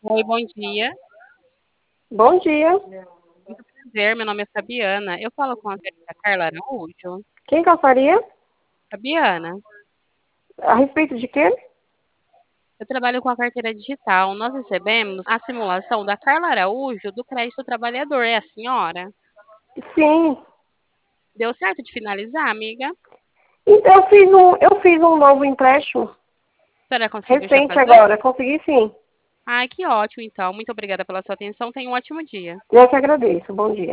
Oi, bom dia. Bom dia. Muito prazer, meu nome é Fabiana. Eu falo com a senhorita Carla Araújo. Quem gostaria? Fabiana, A respeito de quê? eu trabalho com a carteira digital. Nós recebemos a simulação da Carla Araújo do crédito trabalhador. É a senhora? Sim. Deu certo de finalizar, amiga? A Eu fiz um novo empréstimo senhora conseguiu já recente fazer? agora. Consegui sim. Ai, que ótimo, então. Muito obrigada pela sua atenção. Tenha um ótimo dia. Eu que agradeço. Bom dia.